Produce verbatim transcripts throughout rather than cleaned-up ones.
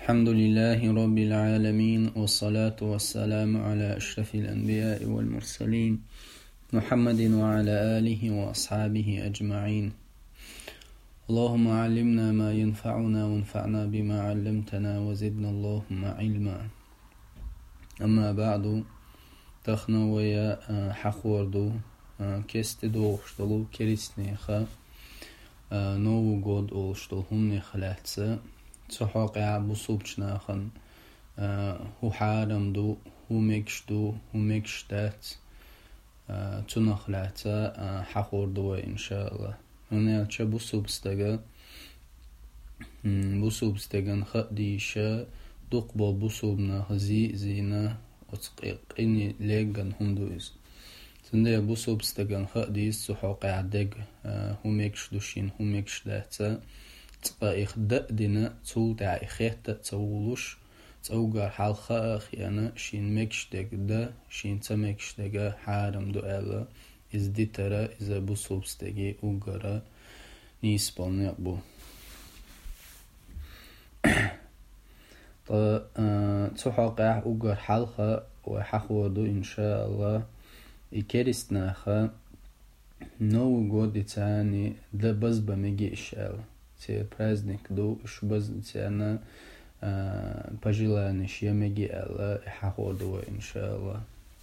الحمد لله رب العالمين، والصلاة والسلام على أشرف الأنبياء والمرسلين محمد وعلى آله وأصحابه أجمعين. اللهم علمنا ما ينفعنا وانفعنا بما علمتنا وزدنا اللهم علما. أما بعد، تخنا ويا حخوردو كست دوغشتلو كريستنيخا نوو غود أولشتل هم نخلاتسا تحقق بصوبشناخن هو حارم دو هو مكش دو هو مكشتات تنخلاتا حخوردو إن شاء الله. هنا تشا بصوبستغا بصوبستغن خديشا دقبل بصوبنا خزي زينا وتقيق إني لغن هم دوز سندي بصوبستغن خديس تحقق عدق هو مكش دوشين هو مكشتاتا تقايخ دقدنا تول داعي خيطة تولوش توقع حالخا خيانا شين مكشتك دا شين تمكشتك حارم دو ألا إز دي ترى إذا بصوبستغي أوغرا نيسبال نقبو. تحقق أوغر حالخا وحخوردو إن شاء الله إكريستناخا نو غودي تاني دا بزبا ميجي إشال تي праздник دو شبز تيانا пожелание شيمجي الله حخوردو إن شاء الله.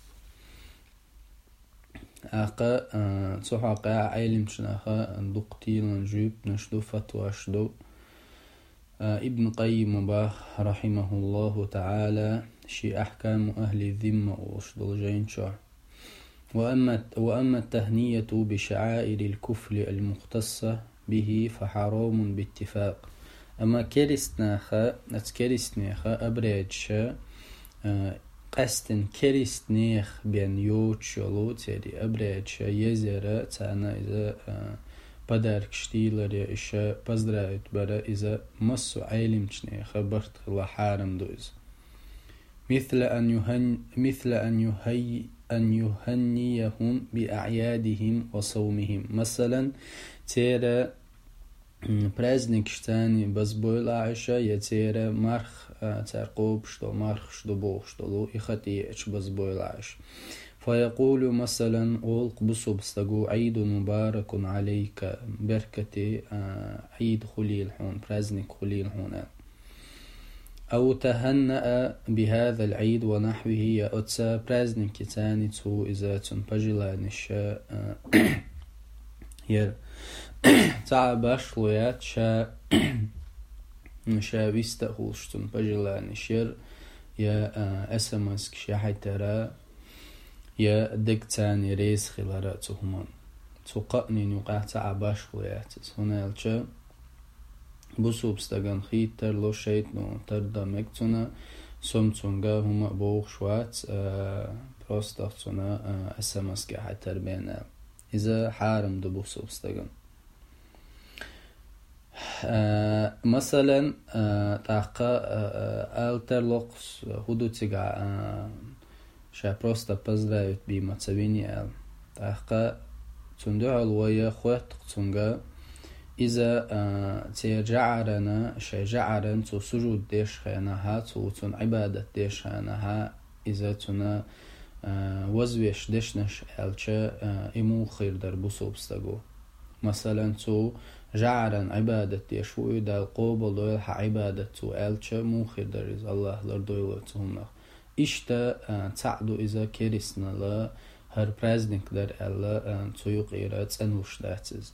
أقا تحقق علم شناخا دقتيل جوب نشدو فتواشدو ابن قيم باخ رحمه الله تعالى شي أحكام أهل الذمة وشدو جينشا. وأما وأما التهنية بشعائر الكفر المختصة به فحرام باتفاق. أما كريستناخا نتكريستناخا أبريدشا قستن كريستنيخ بين يوتشلو تيري أبريدشا يزرا تانا إذا بدارك شتيلر يا إشا بزدرايت برا إذا مسو عيلمشنيخا برت الله حارم دوز مثل أن يهن مثل أن يهي أن يهنيهم بأعيادهم وصومهم. مثلا تيرا праздник штани базбойлаша я тире марх ترقوب شتو марх شتو بوخ شتو إخاتيش بازبويلاش فيقول مثلا أولق بصوبستغو عيد مبارك عليك بركتي عيد خليل حون праздник خليل حون أو تهنأ بهذا العيد ونحوه يا أتسا праздник تاني تو إذا تنبجلانش ير تعباش لويات شا شا بيستخلشتن بجلاني شير يا اسمسك شا حيترا يا دك تاني ريس خلارا تهمان تقني نقع تعباش لويات هنا الشا بصوبستغن خيتر لو شيتنو تردا مكتونا سومتونغا هما بوغ شوات بروستاختونا اسمسك حيتر بينا إذا حارم دو بصوبستغن. آه مثلا آه تاقا آه ألتر لوقس هدوتيغا آه شا بروستا بزرايت بي ماتسابيني آل تاقا تندوها الويا خوات تنغا إذا آه تي جعرنا شا جعرن تو سجود ديش خيانها تو تن عبادة ديش خيانها إذا تنا آه وزويش ديشنش آلچا آه إمو خير در بصوبستغو. مثلا تو جعرن عبادة يشوء دا القوبل دويلها عبادة تو آلچا مو خير در إز الله لردويلو تهمنا إشتا آه تعدو إذا كريسنا لا هر праздник در ألا آه تيوق إيرات أنوش داتز.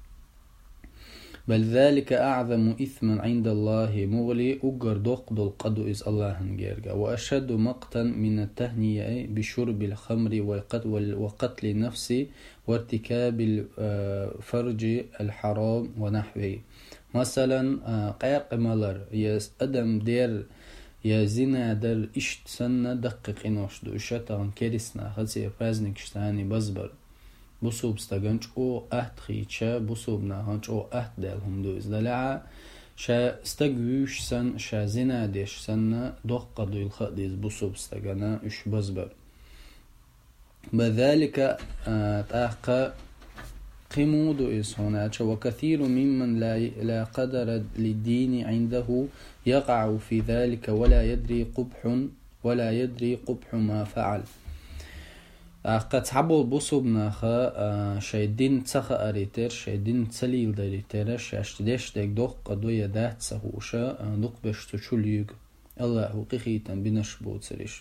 بل ذلك أعظم إثما عند الله مغلي أجر دقد القدو إز الله نجرجا وأشد مقتا من التهنية بشرب الخمر وقتل النفس وارتكاب الفرج الحرام ونحوه. مثلا قيق مالر يس أدم دير يا زنا در إشت سنة دقق إنوش دو إشتان كريسنا خلصي праздник شتاني بزبر بصوبستغنش او أهت خيتشا بصوبنا هنش او أهت دالهم دوز دلعا شا استغوش سن شا زنا ديش سن دوقة دو الخديز بصوبستغنا اش بزبر. بذلك تاقا قمود إس هنا وكثير ممن لا لا قدر للدين عنده يقع في ذلك ولا يدري قبح ولا يدري قبح ما فعل. قد حبوا بصوبنا خا شيدين تسخ أريتر شيدين تسليل دريتر شاشتدش دك دوق قدوية دات سهوشة دوق بشتشوليق الله قيخيتا بنشبوت سريش.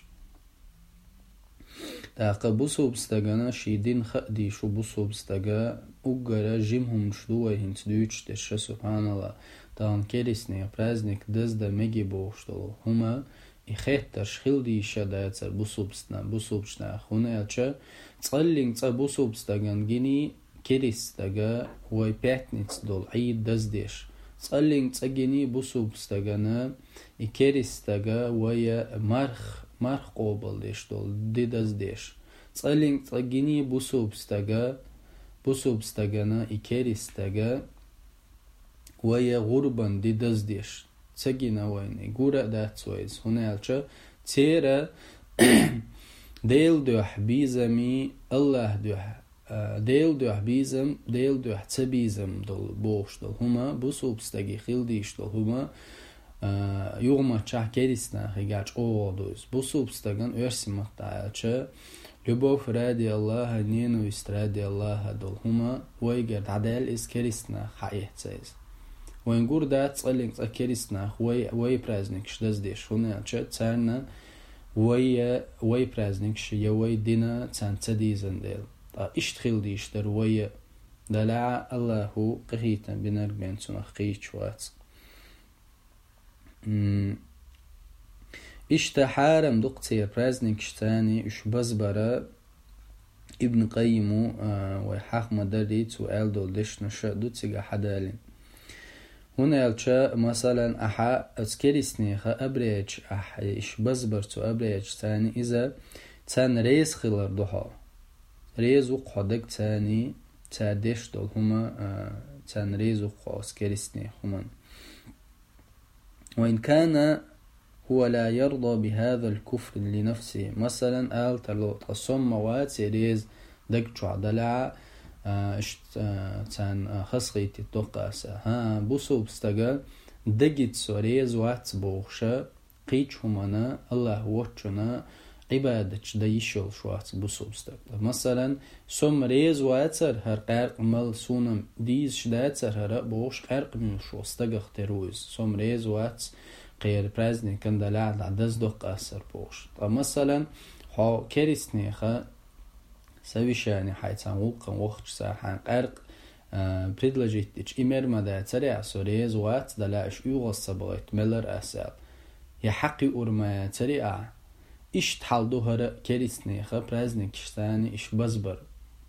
تاقا بصوب استغانا شيدين خدي شو بصوب استغا угара жимхум шдуа хинц дүйчте ша субханалла тан керисне праздник дызда меги боштол хума и хеттар шхилди шадаца бусубстна бусубшна хунаяча цаллин ца бусубстаган гини керистага ой пятниц дол айд дыздеш цаллин ца гини бусубстагана и керистага ой марх марх qobaldеш dol didazdеш цаллин ца гини бусубстага بوسوبستغانا إكيريستغا ويا غربان دي دزديش تسجينا ويني غورا داتسويز هنا يالشا تيرا ديل دوح بيزمي الله دوح ديل دوح بيزم ديل دوح تبيزم دول بوش دول هما بوسوبستغي خيلديش دول هما يوغما چاه كيريستنا خيگاچ او دوز بوسوبستغان ورسي مقطع Любовь ради Аллаха, ненависть ради Аллаха дол хума вайгер عدال إس كريسنا حقيقة سايز وينقول ده تصلين كريسنا وي وي برازنك شدز ديش هنا شت سارنا وي وي برازنك شيا وي دينا تان تديزن ديل إيش تخيل ديش در وي دلع الله هو قهيتا بنربين سنخقيت شوات إشتحارم دقتي برازنك شتاني إش بزبرة ابن قيمو آه ويحاق مدريت سؤال دول ديش نشا دوتسيقا حدالين هنا يلشا مثلا أحا أسكريسنيخا أبريج أح إش بزبر تو أبريج تاني إذا تان ريز خلر دوها ريز وقع دك تاني تاديش دول هما آه تان ريز وقع أسكريسنيخ هما وإن كان هو لا يرضى بهذا الكفر لنفسه مثلا آل تلو تصم موات ريز دقشع دلع اشت تان خسقيتي توقاسا ها بوسو بستقل دقيت سوريز وات بوخشا قيش همانا الله وچنا عبادتش دايشل شوات بوسو بستقل مثلا سم ريز واتر هر قرق مل سونم ديز شداتر هر بوش قرق من شو استقل ترويز سم ريز وات غير برازني كان دلع دز دق أثر بوش مثلا ها كريسني خا سويشاني حيتان وقن وقت ساحان قرق بريدلجيتش إمر مدى تريع سوريز وات دلعش يغص بغيت ملر أسال يحقي أرمايا تريع إش تحالدو هر كريسني خا برازني كشتاني إش بزبر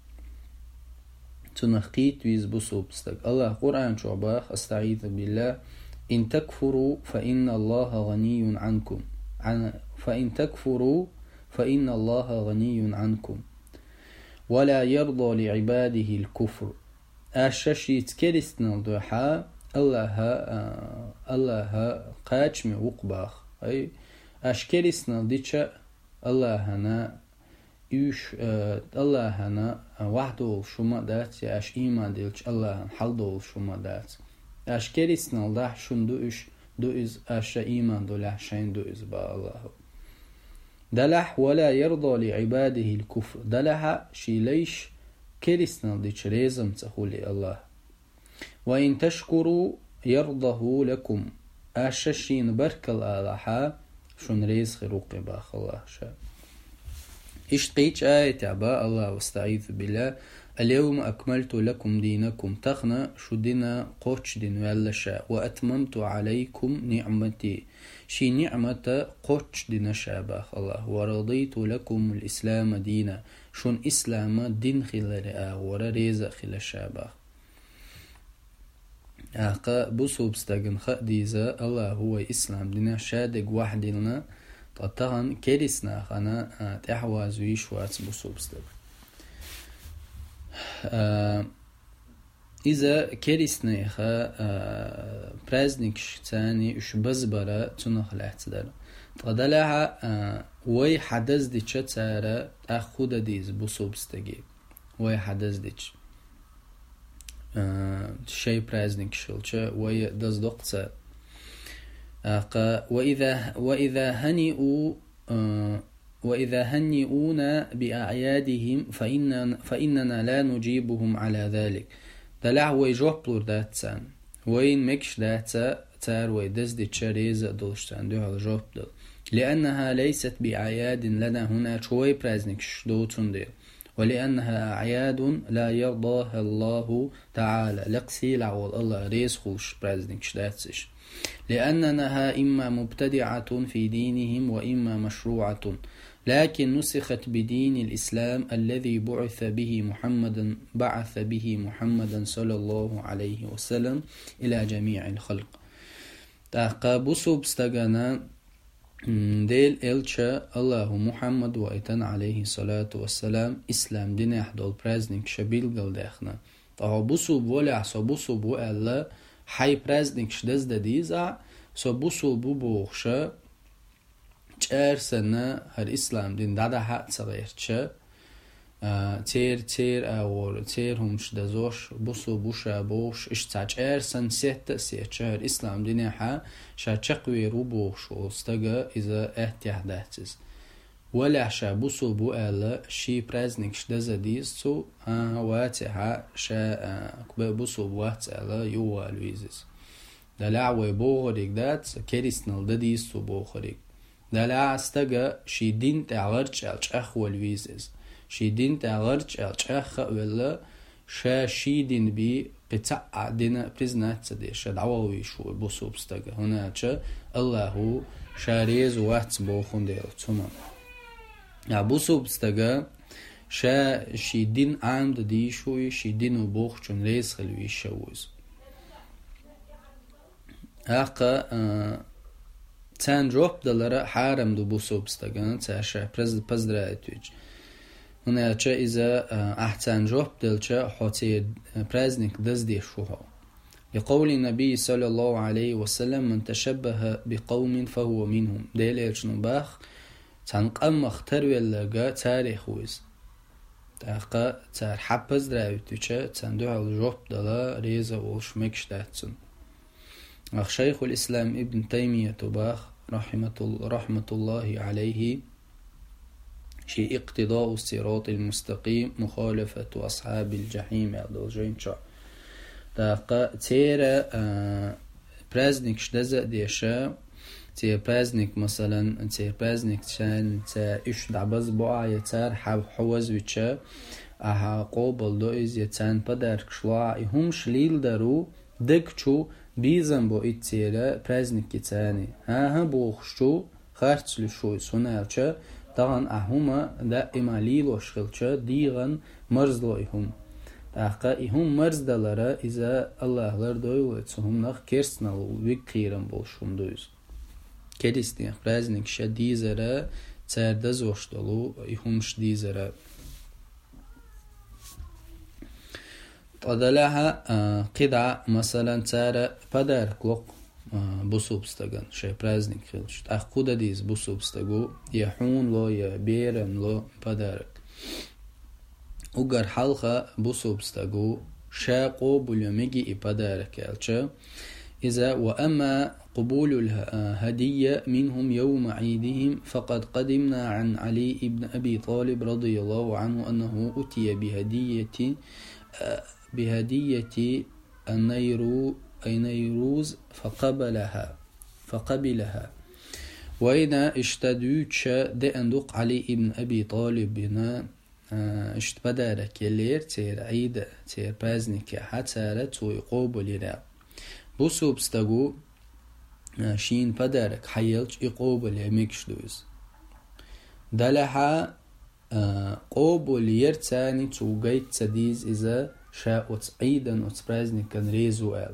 تنخقيت ويز بصوبستك الله قرآن شعباخ استعيذ بالله إن تكفروا فإن الله غني عنكم عن فإن تكفروا فإن الله غني عنكم ولا يرضى لعباده الكفر أششيت كريستنا الضحى الله الله قاچم وقباخ أي أش كريستنا ديتشا الله هنا يش الله هنا وحده شما دات أش إيمان ديلش الله حلده شما دات أش كريسنا الله شن دو إش دو إز أش إيمان دو لحشين دو إز با الله دلح ولا يرضى لعباده الكفر دلح شي ليش كريسنا دي شريزم تقولي الله وإن تشكروا يرضه لكم أش شين برك الله شن ريز خروق باخ الله شا إش قيتش آية عبا الله واستعيذ بالله اليوم أكملت لكم دينكم تخنا شدنا قوش دين والشاء وأتممت عليكم نعمتي شي نعمة قوش دين شاباخ الله ورضيت لكم الإسلام دينا شون إسلام دين خلال ورريز خلال شاباخ أقا بصوب استغن خديزة الله هو إسلام دينا شادق واحد لنا تطهن كريسنا خنا تحواز ويشوات بصوب استغن آه إذا كريسنا خا آه برازنك شتاني إش بزبرة تنخ الاعتدال تقدلها آه وي حدث دي شتارة أخود ديز بصوب استجيب وي حدث ديش شيء праздник شلچه وي دزدقت وإذا وإذا هنئوا وإذا هنئونا بأعيادهم فإن فإننا لا نجيبهم على ذلك دلع وي جوبلور داتسان وين مكش داتسا تار وي دزدي تشريز دولشتان دوها جوبدل لأنها ليست بأعياد لنا هنا شوي праздник شدوتون ديل ولأنها أعياد لا يرضاها الله تعالى لقسي لعول الله ريس خوش праздник شداتسش لأنها إما مبتدعة في دينهم وإما مشروعة لكن نسخت بدين الإسلام الذي بعث به محمد بعث به محمدا صلى الله عليه وسلم إلى جميع الخلق تاقابسو بستغانا ديل إلشا الله محمد وإتن عليه الصلاة والسلام إسلام دين أحدول праздник شبيل قل داخنا تاقابسو بولع سبسو بو الله حي праздник شدز ديزع سبسو بو بوخشا چار سنة هر إسلام دين دادا حق صغير چه تير تير أور تير همش دزوش بوسو بوشا بوش اشتا چار سن سيت سيت شهر إسلام دين حق شا چقوي رو بوش وستغا إذا احتيح دهتز ولا شا بوسو بو ألا شي праздник شدز ديزو واتحا شا كبه بوسو بوات ألا يوال ويزز دلعوي بوغريك دات كريسنال دديزو بوغريك دلع استغا شي دين تعغرج الچخ والويزز شي دين تعغرج الچخ ولا شا شي دين بي قطع دين بريزنات دي شا دعوي شو بوسو بستغا هنا چه الله شاريز وقت بوخون دير تمام يا بوسو بستغا شا شي دين عند دي شوي شي دين بوخ چون ريز خلوي شوز هاقا اه تان جوب دلارا حارم دو بوسو بستغان تاشا پرز پزدرایتویج هنا چه إذا أحسن جوب دلچه حوتي праздник دزدي شوها لقول النبي صلى الله عليه وسلم من تشبه بقوم فهو منهم ديل باخ تنقم اختر ولغا تاريخ ويز تاقا تار حبز درايتوچه تندو الجوب دلا ريزا ولش مكش داتسن أخ شيخ الإسلام ابن تيمية باخ رحمة, رحمة الله عليه شي اقتضاء الصراط المستقيم مخالفة أصحاب الجحيم أدوجين شا تاقا تيرا праздник شدزا ديشا تير праздник مثلا تير праздник شان تا إش دعبز بوع يتار حو حوز ويتشا أها قوبل دو إز يتان بدارك شواع هم شليل دارو دكچو بيزن بو إتيرا праздник كتاني ها ها بوخشو خارتسلو شوي سونالچا دغن أهما دائما ليلو شغلچا ديغن مرزلوهم تاقا إهم مرز دلارا إذا الله لردوي ويتسهم نخ كيرسنالو ويقيرن بولشون دويز كريستين праздник شا ديزارا تاردا زوشتلو إهمش ديزارا طدلها قطعة مثلا تارا подарок لق بوسوبستغن شي праздник خلش أخودا ديز بوسوبستغو يحون لو يبيرن لو подарок وقر حلقة بوسوبستغو شاقو بلوميجي إي подарок يالچا إذا وأما قبول الهدية منهم يوم عيدهم فقد قدمنا عن علي بن أبي طالب رضي الله عنه أنه أتي بهدية بهدية النيرو النيروز فقبلها فقبلها وإن اشتدوش دأندق علي ابن أبي طالب بنا اشتبدارك يلير تير عيد تير праздник حتى ويقوبل لا بوسوبستغو شين подарок حيلش يقوبل يمكش دوز دلها قوبل يرتاني توقيت تديز إذا شاءت عيدا وتبرازنك كان ريزوال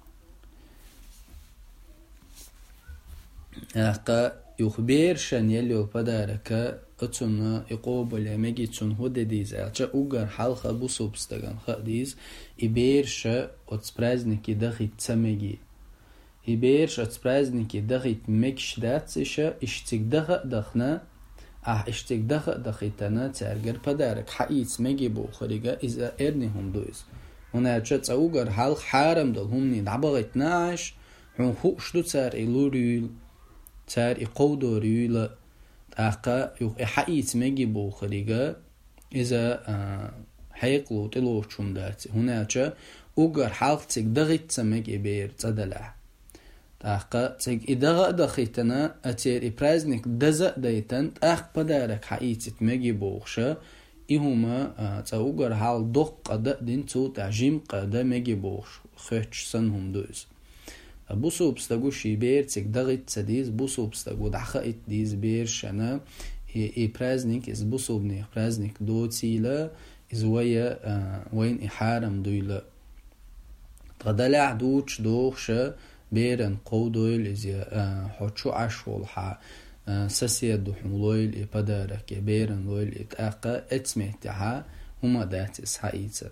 أقا يخبير شان يليو подарка أتنا يقوبل يمجي تون هو ديز ألشا أوغر حلقة بوسوبستغان خديز إبير شا وتبرازنك دخي تسمجي إبير شا تبرازنك دخي مكش داتسشا اشتك دخ دخنا أح اشتك دخ دخيتنا تارجر подарок حقيت مجي بو خريجة إذا إرنهم دوز هنا تشت أوجر حال حارم دل هم ندعبغت ناش حون خوش دو تار إلوريل تار إقودوريل أقا يوق إحايت مجي بوخريجا إذا حيقلو تلو شوم دات هنا تشا أوجر حال تك دغت سمجي بير تدلع أقا تك إدغا دخيتنا أتير إبرازنك دزا ديتن أخ بدارك حايت مجي بوخشا إهما تأوجر حال دق قد دين تو تعجيم قد مجي بوخش خيتش سنهم دوز بوسو بستغو شي بير تك دغت سديز بوسو بستغو دخائت ديز بير شنا إبرازنك إز بوسو بني إبرازنك دو تيلا إز ويا وين إحارم دويلا تغدلع دوش دوخشا بيرن قودويل إز حوشو عشول حا سسيد دوحملويل إبادارك بيرن لويل إتاقا اتسميتها هما داتس حقيقة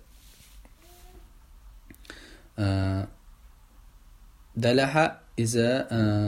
دلها إذا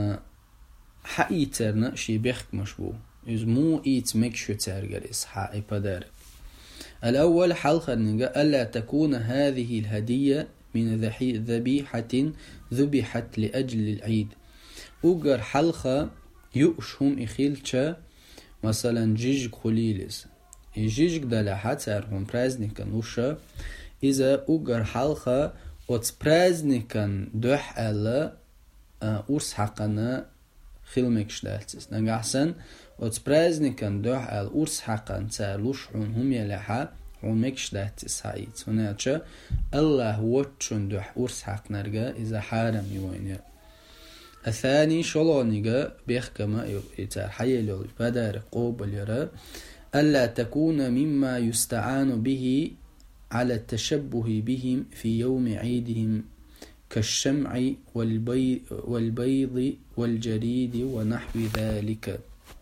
حقيقة شي بيخك مشبو إذا مو إيت مكشو تارجر إسحاء إبادارك الأول حلقة نجا ألا تكون هذه الهدية من ذبيحة ذبحت لأجل العيد أجر حلقة يؤشهم إخيلتشا مثلا جيجك خليلس جيجك دلها تارهم برازنكا نوشا إذا أجر حلقة وتبرازنكا دوح ألا أورس حقنا خلمكش دالتس نجحسن وتبرازنكا دوح ألا أورس حقا تارلوش هم يلحا ومكش دالتس هايت هناك الله واتشون دوح أورس حق نرجع إذا حارم يوينيا الثاني شلونيجا بيحكما يتار حيلو بدار قوبل يرى ألا تكون مما يستعان به على التشبه بهم في يوم عيدهم كالشمع والبيض, والبيض والجريد ونحو ذلك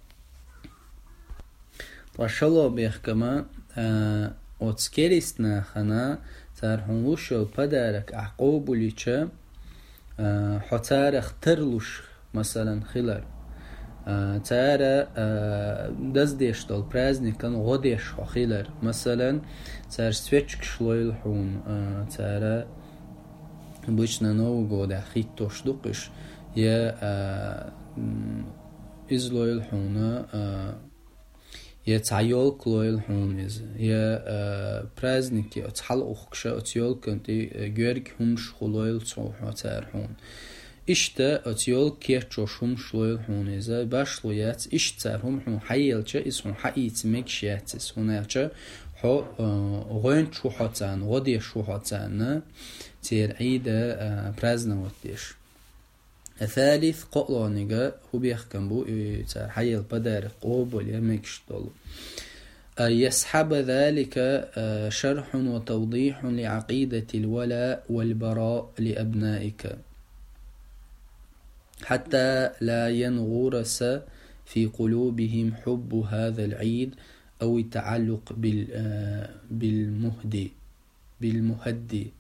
وشلو بيحكما وتسكيرستنا خنا تارهنوش البدارك أعقوبل يتشا حتارخ ترلوش مثلا خلال تارا دزديش دول برازنكن غديش خلال مثلا تار سويتشك شلويل حون تارا بيشنا نو غودا خيتوش دوقش يا إزلويل حون يا تعيول كلويل حون إز يا برازنك يا تحل أخكشة أتيول كنتي جورك همش خلويل صوحة تار حون إشتا أتيول كيرتشوش همش خلويل حون إزا باشلويات إشتار هم حون حيلتش إسهم حقيت مكشياتس هناك حو غين شو حتان غدي شو حتان تير عيدا برازنا وتيش الثالث قولانيجا هو بيحكم بو تار حيل بدار قوب واليمكش دولو يسحب ذلك شرح وتوضيح لعقيدة الولاء والبراء لأبنائك حتى لا ينغرس في قلوبهم حب هذا العيد أو التعلق بالمهدي بالمهدي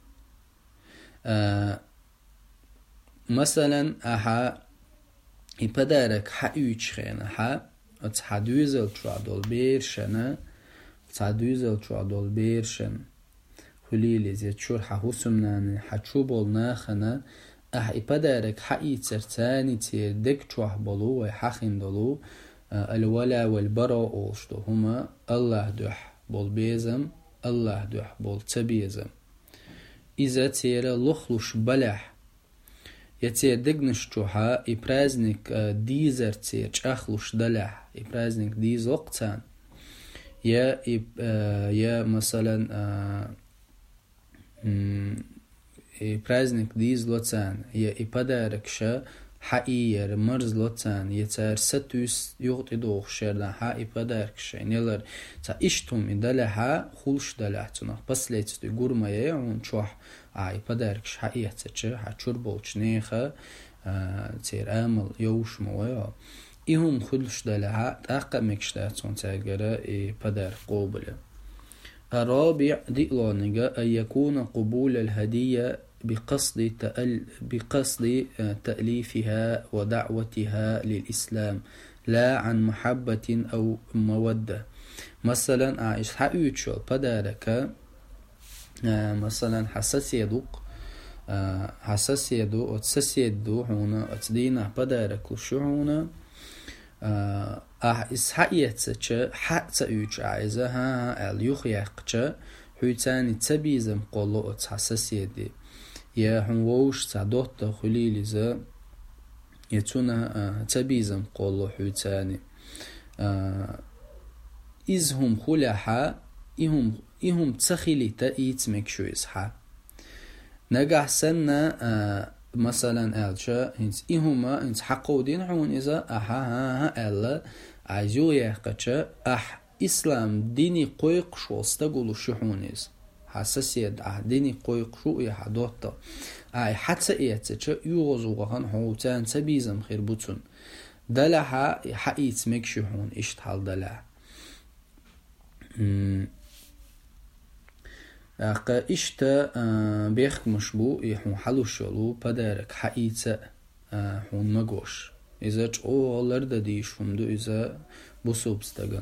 مثلا أها إبدارك حيوش خينا ها أتحدوزل ترادول بيرشنا أتحدوزل ترادول بيرشن خليلي زي تشور حهوسمناني حتشوبول ناخنا أه إبدارك حقي ترتاني تير دك تروح بلو ويحخين دلو الولا والبراء أولشتو هما الله دوح بول بيزم الله دوح بول تبيزم إذا تير لخلوش بلح يتير دقنش جوحا إبرازنك ديزر تير أخلوش دلح إبرازنك ديز وقتان يا إب يا مثلا إبرازنك ديز لوتان يا إباداركشا حقيقة مرز لوتان يتار ستوس يغطي دوخ شردان ها إباداركشا نيلر تا إشتم إدالها خلش دلحتنا بس ليتستو يقورما يعون شوح إباداركش حقيقة تتشا حتشور بولش نيخا تير آمل يوش مويا إهم خلش دلها تاقا مكشتاتون تاقرا إبادار قوبلة الرابع ديلانيجا أن يكون قبول الهدية بقصد تأل بقصد تأليفها ودعوتها للإسلام لا عن محبة أو مودة مثلا عايش حقيقة بدارك مثلا حساسية دوق حساسية دو وتساسية دو هنا أتدينا بدارك وشعونا أه إسحاقية تشا حتى يوش عايزة ها اليوخ يقشا حيتاني تبيزم قولو حساسية دي يا هنووش تعدوت خليلي زا يتونا تبيزم قولو حيتاني إزهم خلاحا إهم إهم تسخيلي تأيت مكشو إسحا نجح سنة آه مثلا ألشا هنس إهما هنس حقو دين حون إذا أحا ها ها ألا عايزو يحقشا أح إسلام ديني قويق شو استقلو شحونيز حساسية أح ديني قويق شو يحدوتا أي حتى إيتشا يوغزوغان حوتان تبيزم خير بوتون دلها حقيت مكشحون إشتحال دلها أقا إشتا بيخ مشبو يحون حلو شلو بدارك حقيقة حون مگوش إذا چو لرد ديش فمدو إذا بصوب استغن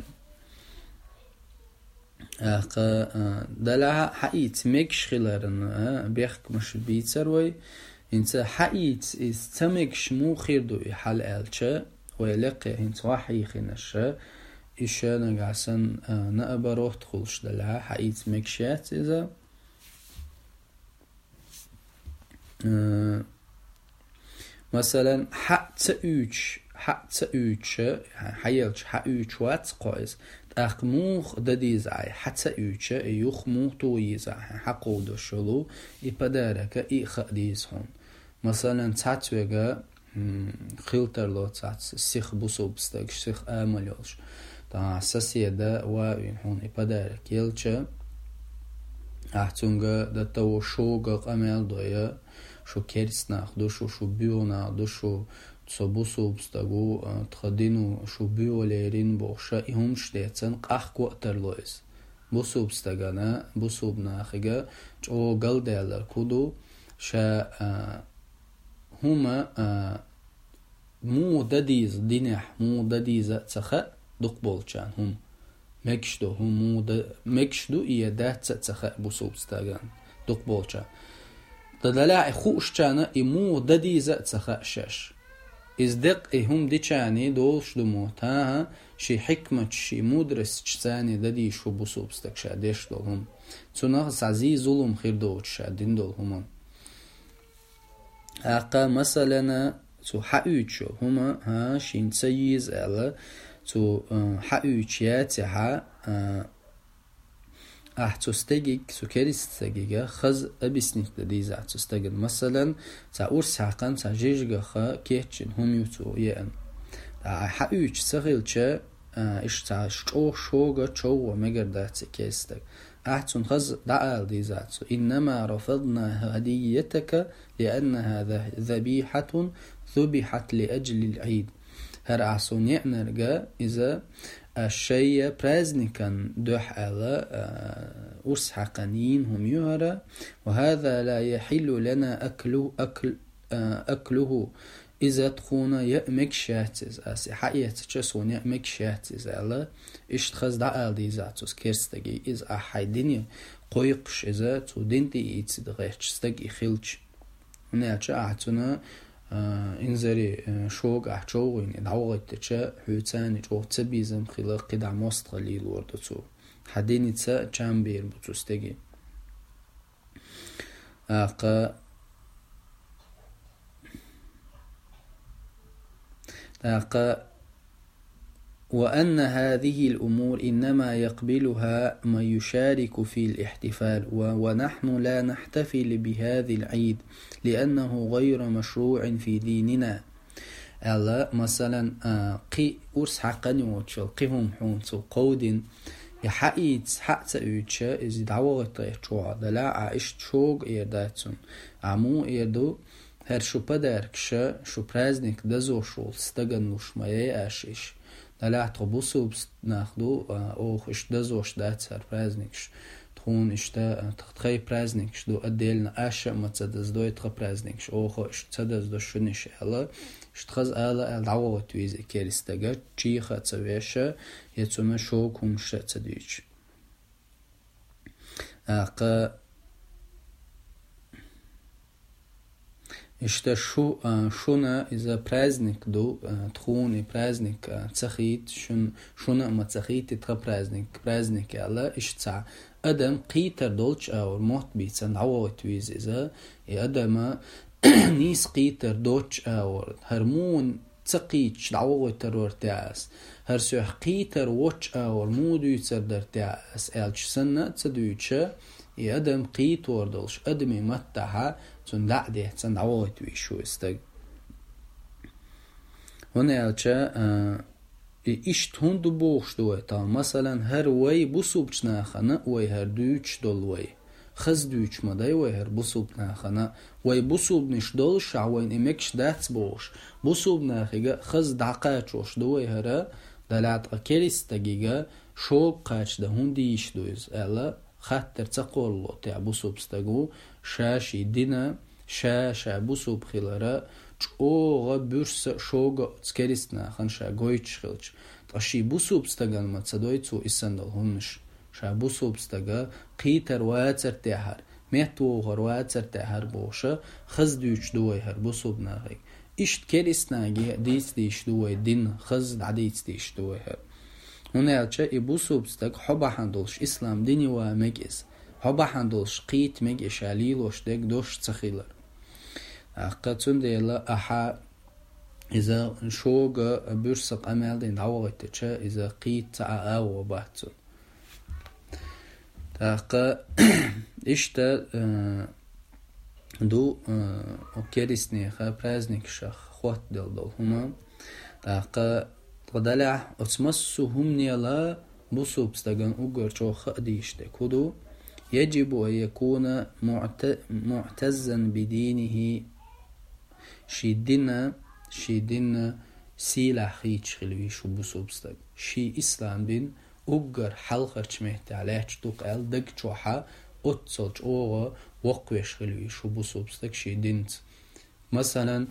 أقا دلها حقيقة مكش خلارن بيخ مش بيتسروي إنت حقيقة استمكش مو خيردو يحل ألشا ويلقي إنت وحي خنشا إيشا نقاسن نأبروه تخلش دلها حقيقة مكشات إذا أه مثلا حق تأوش حق تأوش حيالش حق أوش وات قايز تأخ موخ دديز عي حتى أوش يوخ موخ تويز عي حقو دشلو إبادارك إيخ ديز هون مثلا تاتوغا خيلتر لو تات سيخ بوصوبستك سيخ آمليوش تا حساسية دا واوين هون إبادارك يلچا أحتونغا دا تو شوغا قمال دويا شو كيرسناخ دو شو شو بيونا دو شو تصبو صوبستاغو تخدينو شو بيو ليرين بوخشا إهم شتيتسن قاق قوتر لويس بو صوبستاغانا بو صوبناخيغا جو قل ديالر كودو شا هما مو داديز دينح مو داديز تخا دقبولچان هم مكشدو هم د مكشدو إيه ده تتخ بوصوبستاغان دقبولچا دللا خوشچانا إمو ددي ز تخ شش إزدق إهم دي چاني دوش دمو تا شي حكمة شي مدرس چاني ددي شو بوصوبستاغ شادش دول هم تنخ سازي ظلم خير دول شادين دول هم أقا مثلا تو حقوچو هما ها شين تسيز ألا تو حقوچياتها أحتستجيك سكريستجيجا خز أبيسنيك ديز أحتستجد مثلا تأورس حقا تجيجا خا كيتشن هم يتو يان حقوچ سغيلچا إش تعشو شوغا شو ومجردات كيستك أحتن خز دعال ديزاتو إنما رفضنا هديتك لأنها ذبيحة ذبحت لأجل العيد هر أحسن يأنرجا إذا الشيء برازنكا دوح على أرس حقانين هم يهرا وهذا لا يحل لنا أكله أكل أكله إذا تخونا يأمك شاتز أسي حقيقة تشسون يأمك شاتز على إيش تخز دعال دي ذاتوس كيرستجي إذا أحيديني قويقش إذا تودينتي إتدغيش استجي خلش ونالش أعتنا إنزري شوق أحجوين دعوة تشا حوتاني جو تبيزم خلاق قدع مستغلي الوردتو حديني تسا جامبير بتوستجي أقا أقا وأن هذه الأمور إنما يقبلها من يشارك في الاحتفال ونحن لا نحتفل بهذا العيد لأنه غير مشروع في ديننا ألا مثلا قي أرس حقاني وشل قيهم حونتو قودين يحقيت حقت أوتشا إذ دعوة يحجوع دلاع عيش شوق إيرداتون عمو إيردو هر شو بداركشا شو برازنك دزو شول ستغنوش مايه آشيش دلها تقبوسو ناخدو اوخ اش دزوش دات سر برازنكش تخون اشتا تخطخي برازنكش دو اديلنا اشا ما تدز دو يتخ برازنكش اوخ اش تدز دو شنش الا اشتخز الا الدعوة تويزي كيرستاقا چيخا تسويشا يتسوما شوكم شا تدويش اقا ишта шу шуна إذا праздник ду тхуни праздник цахит шун шуна ма цахит тха праздник праздник яла ишца أدم قيتر دولش أو موت بيتسن عوض ويز إذا أدم نيس قيتر دوتش أو هرمون تقيتش عوض ترور تاس هرسوح قيتر واتش أو مود يتر در تاس ألش سنة تدويتش أدم قيت وردولش أدمي متها تن لعده تن عوض ويشو استق هنا ألش إيش هندو بوش دوتا مثلا هر وي بوسوبش ناخنا وي هر دوش دول وي خز دوش مداي وي هر بوسوب ناخنا وي بوسوب نش دول شعوين إمكش داتس بوش بوسوب ناخيغا خز دعقاتشوش دوي هر دلات أكيريس تاقيغا شوب قاتش ده هنديش دويز ألا خاطر تقولو تاع بوسوب ستاقو شاشي دينا شاشا بوسوب خلارا اوغا بورس شوغا تسكريستنا خنشا غويتش خلش تاشي بوسوب ستاغال ما تصدويتو اسندل هونش شا بوسوب ستاغا قيتر واتر تاهر ميتو غرواتر تاهر بوشا خز دوچ دوي هر بوسوب ناغي اشت كريستناغي ديس ديش دوي دين خز عديت ديش دوي هر هنا الچا بوسوب ستاغ حبا حندلش اسلام ديني و مگيز حبا حندلش قيت مگ شاليلوش دك دوش تخيلر قاتون ديلا أحا إذا شوغا بورسق أمال دين عوغتشا إذا قيت تاع أو باتون تاقا إشتا دو أوكيريسني خا برازنيك شخ خوات دل دول هما تاقا تغدلع أتمسو هم نيلا بوسوب ستاقان أقر شوخ أديشتا كدو يجب أن يكون معتزا بدينه شي دينا شي دينا سيلا خيتش خلوي شو بوسوبستك شي إسلام دين أقر حلقرش مهت عليهش توق أل دق جوحا أتصلش أوغا وقوش خلوي شو بوسوبستك شي دينت مثلا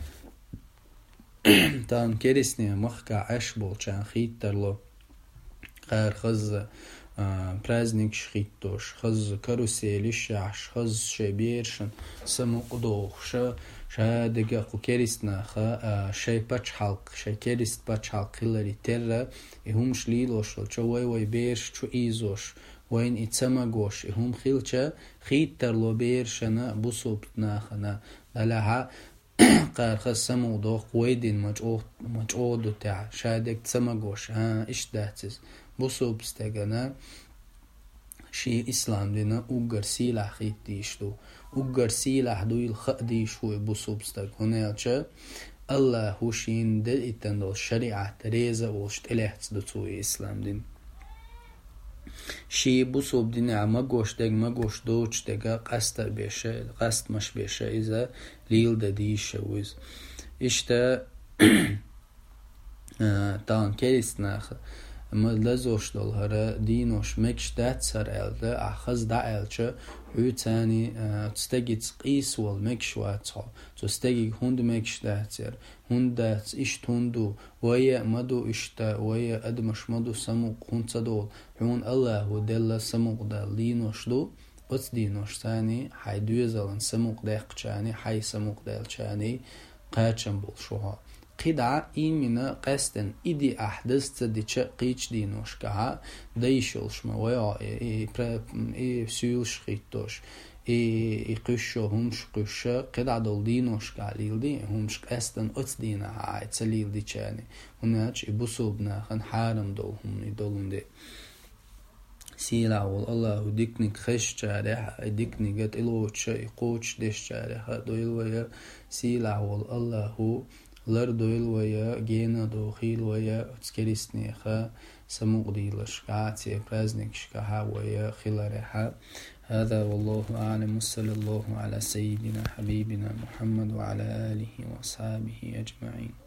تان كريسني مخكا عشبول چان خيترلو غير خز праздник шхиттош خز карусели шаш خز шебершн самоқдохша шадега қукериснаха шей пач халқ шей керист пач халқилари терра ихум шлилош човой вой берш чу изош وين اتسمجوش هم خيلشا خيتر لو بيرشنا بوسوبناخنا لها قار خسمو دوق ويدين مجعود مجعود تاع شادك تسمجوش ها ايش داتس بوسوبستغنا شي اسلام دينا اوغر سيلا خيت ديشتو اوغر سيلا دويل خدي شو بوسوبستغ هناچا الله هوشين دل اتندل شريعه تريزا وشت الهت دتو اسلام دين شي بوسوب دينا ما گوش دگ ما گوش دوچ دگا قست بشه قست مش بشه اذا ليل دديش ويز اشتا تان كيسناخ ما لزوش دل هره دينوش مكش دات سر elde اخز دا elche هوتاني تستگيت قيس وال مكش واتو تستگي هند مكش داتر هند دات اش توندو ويا مدو اشتا ويا ادمش مدو سمو قنص دول هون الله ودل سمو دل دينوش دو ات دينوش ثاني حي دوزلن سمو دق چاني حي سمو دل چاني قاچن بول شوها قدع إيمنا قستن إدي أحدث تديش قيش دينوش كها ديشلش ما ويا إيه إيه سيلش خيتوش إيه قشة همش قشة قدع دول دينوش كعليل دي همش قستن أت دينا هاي تسليل دي چاني هناش إبوسوبنا خن حارم دول هم يدولن دي سيلا والله ديكنك خش جارح ديكني قد إلوش يقوش ديش جارح دويل ويا سيلا والله هو لردويل ويا جينا دوخيل ويا تسكريسنيخا سموغديلش قاتي برازنكش كها ويا خلارها هذا والله أعلم وصلى الله على سيدنا حبيبنا محمد وعلى آله وصحبه أجمعين.